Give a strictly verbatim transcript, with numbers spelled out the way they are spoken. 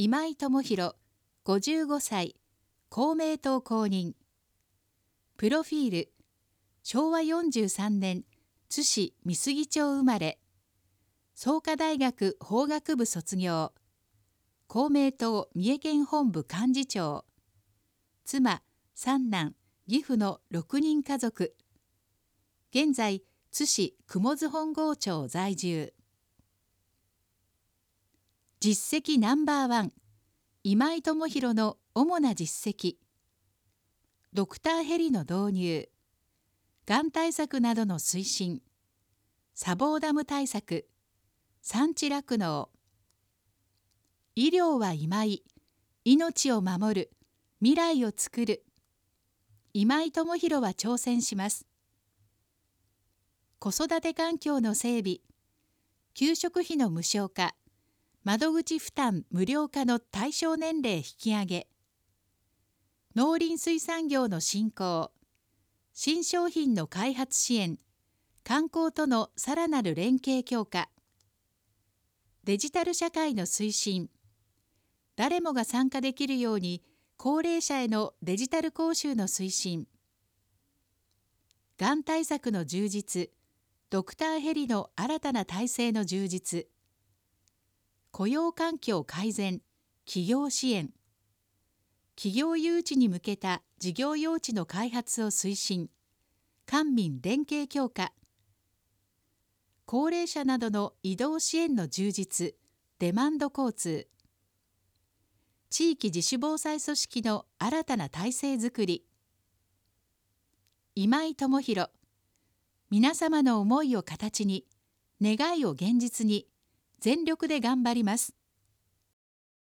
今井智弘ごじゅうごさい、公明党公認。プロフィール、しょうわよんじゅうさんねん津市美杉町生まれ、創価大学法学部卒業、公明党三重県本部幹事長、妻、三男、義父のろくにん家族。現在、津市雲津本郷町在住。実績ナンバーワン、今井智弘の主な実績。ドクターヘリの導入、がん対策などの推進、砂防ダム対策、産地酪農。医療は今井、命を守る、未来をつくる。今井智弘は挑戦します。子育て環境の整備、給食費の無償化、窓口負担無料化の対象年齢引き上げ、農林水産業の振興、新商品の開発支援、観光とのさらなる連携強化、デジタル社会の推進、誰もが参加できるように高齢者へのデジタル講習の推進、がん対策の充実、ドクターヘリの新たな体制の充実、雇用環境改善、企業支援、企業誘致に向けた事業用地の開発を推進、官民連携強化、高齢者などの移動支援の充実、デマンド交通、地域自主防災組織の新たな体制づくり。今井智弘、皆様の思いを形に、願いを現実に、全力で頑張ります。